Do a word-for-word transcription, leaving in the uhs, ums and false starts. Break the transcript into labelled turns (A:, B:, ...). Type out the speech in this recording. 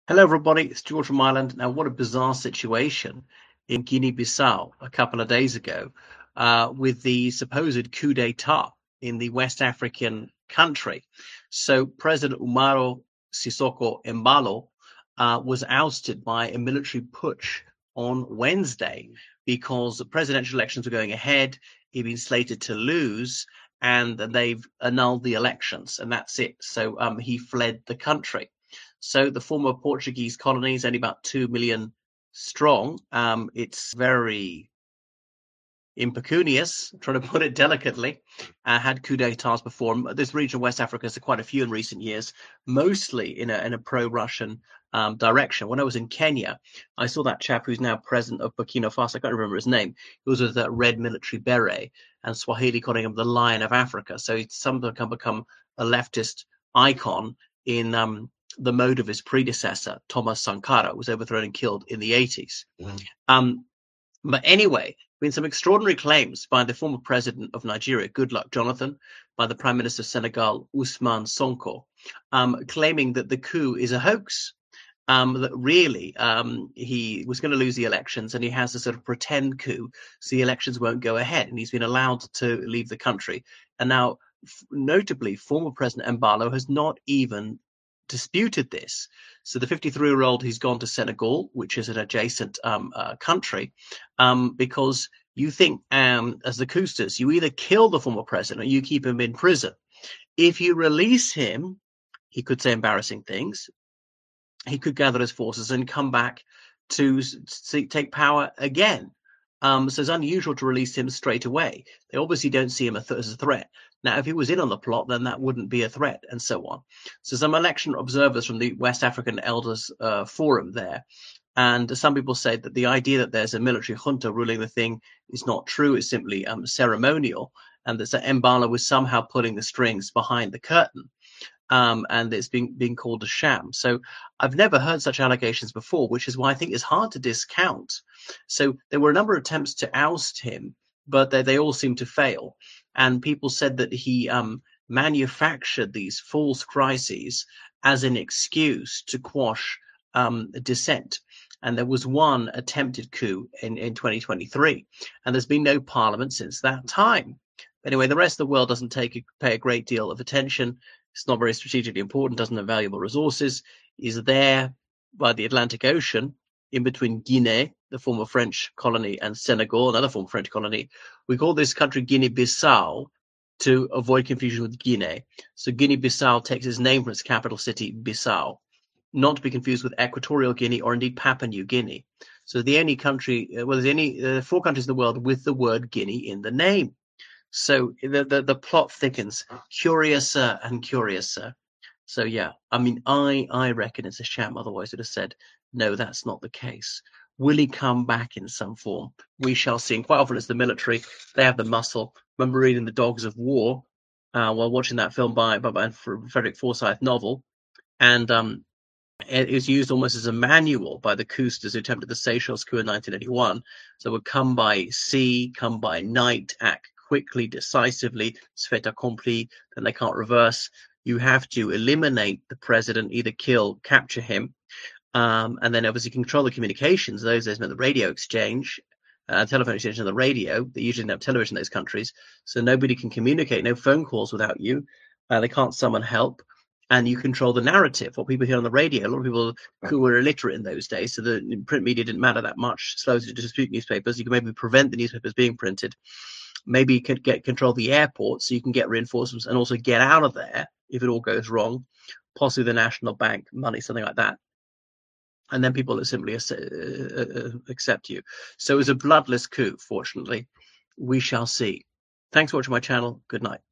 A: Hello, everybody. It's George from Ireland. Now, what a bizarre situation in Guinea-Bissau a couple of days ago uh, with the supposed coup d'etat in the West African country. So President Umaro Sissoco Embalo uh, was ousted by a military putsch on Wednesday because the presidential elections were going ahead. He'd been slated to lose, and they've annulled the elections, and that's it. So um, he fled the country. So the former Portuguese colony is only about two million strong. Um, it's very impecunious, trying to put it delicately, uh, had coup d'etats before. This region of West Africa has quite a few in recent years, mostly in a, in a pro-Russian um, direction. When I was in Kenya, I saw that chap who's now president of Burkina Faso. I can't remember his name. He was with that red military beret, and Swahili calling him the Lion of Africa. So he's somehow become, become a leftist icon in um, the mode of his predecessor, Thomas Sankara, who was overthrown and killed in the eighties. Mm-hmm. Um, but anyway, been some extraordinary claims by the former president of Nigeria, Goodluck Jonathan, by the Prime Minister of Senegal, Ousmane Sonko, um, claiming that the coup is a hoax, um, that really um, he was going to lose the elections and he has a sort of pretend coup, so the elections won't go ahead, and he's been allowed to leave the country. And now, notably, former President Embalo has not even disputed this. So the fifty-three-year-old who's gone to Senegal, which is an adjacent um, uh, country, um, because you think, um, as the Coustas, you either kill the former president or you keep him in prison. If you release him, he could say embarrassing things. He could gather his forces and come back to see, take power again. Um, so it's unusual to release him straight away. They obviously don't see him as a threat. Now, if he was in on the plot, then that wouldn't be a threat, and so on. So some election observers from the West African Elders uh, Forum there, and some people say that the idea that there's a military junta ruling the thing is not true. It's simply um, ceremonial, and that Embalo was somehow pulling the strings behind the curtain. Um, and it's being being called a sham. So I've never heard such allegations before, which is why I think it's hard to discount. So there were a number of attempts to oust him, but they, they all seem to fail. And people said that he um, manufactured these false crises as an excuse to quash um, dissent. And there was one attempted coup in, in twenty twenty-three, and there's been no parliament since that time. Anyway, the rest of the world doesn't take pay a great deal of attention. It's not very strategically important, doesn't have valuable resources, is there by the Atlantic Ocean, in between Guinea, the former French colony, and Senegal, another former French colony. We call this country Guinea-Bissau to avoid confusion with Guinea. So Guinea-Bissau takes its name from its capital city, Bissau, not to be confused with Equatorial Guinea or indeed Papua New Guinea. So the only country, well, there's only uh, four countries in the world with the word Guinea in the name. So the, the, the plot thickens, curiouser and curiouser. So yeah, I mean, I, I reckon it's a sham. Otherwise, it would have said, no, that's not the case. Will he come back in some form? We shall see. And quite often it's the military. They have the muscle. I remember reading The Dogs of War uh, while watching that film by, by, by Frederick Forsyth novel. And um, it was used almost as a manual by the Coustas who attempted the Seychelles coup in nineteen eighty-one. So it would come by sea, come by night, act quickly, decisively, it's fait accompli, then they can't reverse. You have to eliminate the president, either kill, capture him, um, and then obviously control the communications. Those days meant the radio exchange, uh, telephone exchange on the radio. They usually didn't have television in those countries, so nobody can communicate, no phone calls without you. Uh, they can't summon help, and you control the narrative. What people hear on the radio, a lot of people who were illiterate in those days, so the print media didn't matter that much, slow to distribute newspapers. You can maybe prevent the newspapers being printed. Maybe you could get control of the airport so you can get reinforcements and also get out of there if it all goes wrong, possibly the National Bank money, something like that. And then people simply accept you. So it was a bloodless coup, fortunately. We shall see. Thanks for watching my channel. Good night.